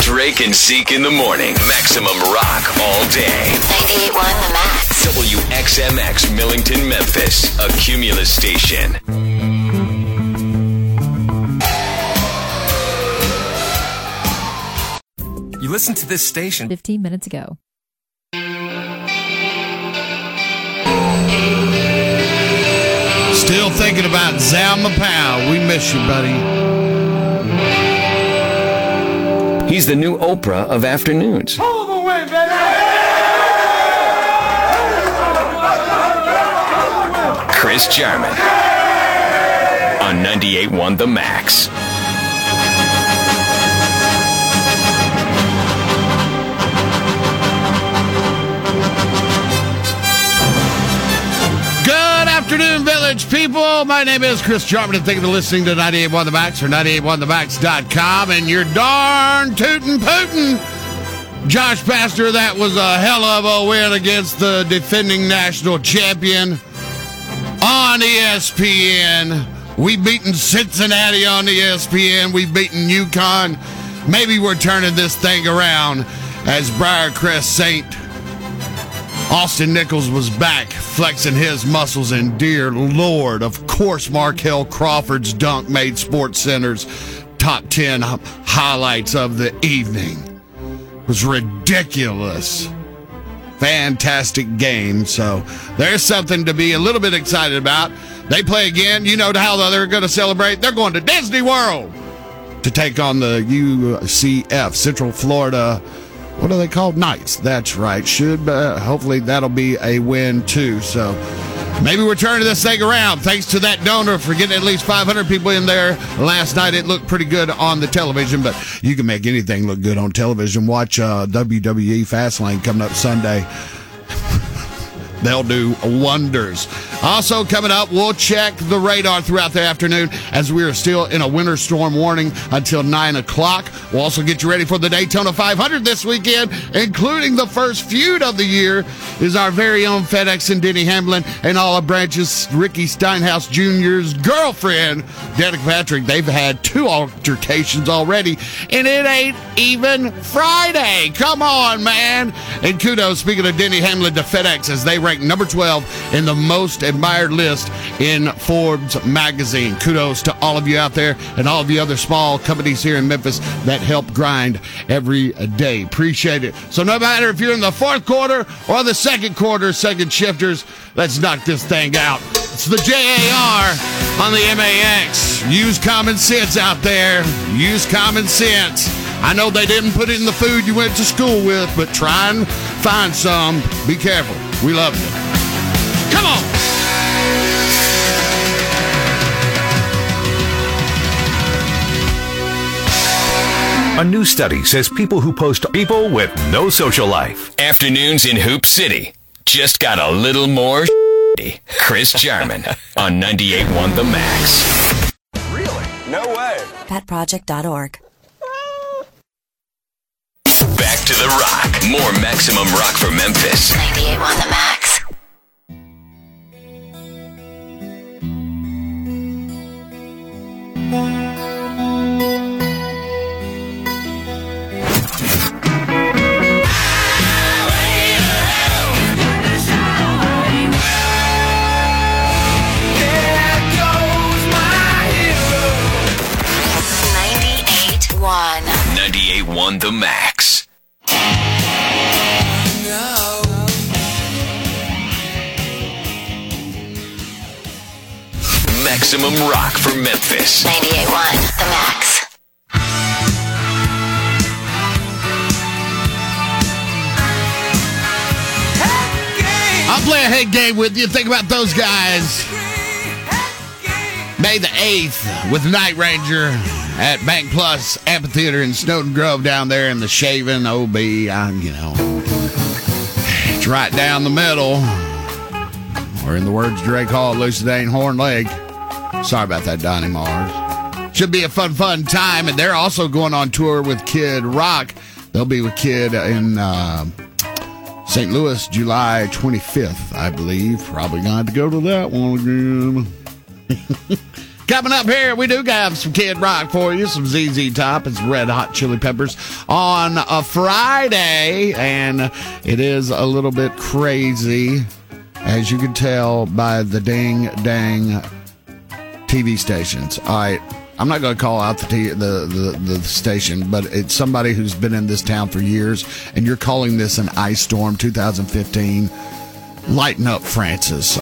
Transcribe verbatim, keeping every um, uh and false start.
Drake and Zeke in the morning. Maximum rock all day. ninety-eight point one The Max. W X M X Millington, Memphis. A Cumulus station. You listen to this station fifteen minutes ago. Still thinking about Zalma Powell. We miss you, buddy. He's the new Oprah of afternoons. Pull the win, baby! Chris Jarman on ninety-eight point one The Max. Good afternoon, Village people. My name is Chris Jarman, and thank you for listening to ninety-eight point one The Max or ninety-eight point one the max dot com. And you're darn tootin' pootin'. Josh Pastor, that was a hell of a win against the defending national champion on E S P N. We've beaten Cincinnati on E S P N. We've beaten UConn. Maybe we're turning this thing around as Briarcrest Saint Austin Nichols was back, flexing his muscles, and dear Lord, of course, Markel Crawford's dunk made SportsCenter's top ten highlights of the evening. It was ridiculous. Fantastic game, so there's something to be a little bit excited about. They play again. You know how they're going to celebrate. They're going to Disney World to take on the U C F, Central Florida. What are they called? Knights. That's right. Should uh, hopefully that'll be a win too. So maybe we're turning this thing around. Thanks to that donor for getting at least five hundred people in there last night. It looked pretty good on the television, but you can make anything look good on television. Watch uh, W W E Fastlane coming up Sunday. They'll do wonders. Also coming up, we'll check the radar throughout the afternoon as we are still in a winter storm warning until nine o'clock. We'll also get you ready for the Daytona five hundred this weekend, including the first feud of the year is our very own FedEx and Denny Hamlin and Olive Branch's Ricky Steinhaus Junior's girlfriend, Danica Patrick. They've had two altercations already, and it ain't even Friday. Come on, man. And kudos, speaking of Denny Hamlin, to FedEx as they rank number twelve in the most admired list in Forbes magazine. Kudos to all of you out there and all of you other small companies here in Memphis that help grind every day. Appreciate it. So no matter if you're in the fourth quarter or the second quarter, second shifters, let's knock this thing out. It's the J A R on the M A X. Use common sense out there. Use common sense. I know they didn't put it in the food you went to school with, but try and find some. Be careful. We love you. Come on. A new study says people who post people with no social life. Afternoons in Hoop City just got a little more Chris Jarman on ninety-eight point one The Max. Really? No way. pet project dot org. Back to the rock. More Maximum Rock for Memphis. ninety-eight point one The Max. ninety-eight point one The Max. Maximum Rock for Memphis. ninety-eight point one The Max. I'll play a head game with you. Think about those guys. May the eighth with Night Ranger at Bank Plus Amphitheater in Snowden Grove down there in the Shaven O B. I, you know, it's right down the middle. Or in the words of Drake Hall, Lucidane Horn Lake. Sorry about that, Donnie Mars. Should be a fun, fun time. And they're also going on tour with Kid Rock. They'll be with Kid in uh, Saint Louis, July twenty-fifth, I believe. Probably going to have to go to that one again. Coming up here, we do have some Kid Rock for you, some Z Z Top and some Red Hot Chili Peppers on a Friday, and it is a little bit crazy, as you can tell by the ding dang T V stations. All right, I'm not going to call out the, t- the the the station, but it's somebody who's been in this town for years, and you're calling this an ice storm twenty fifteen. Lighten up, Francis.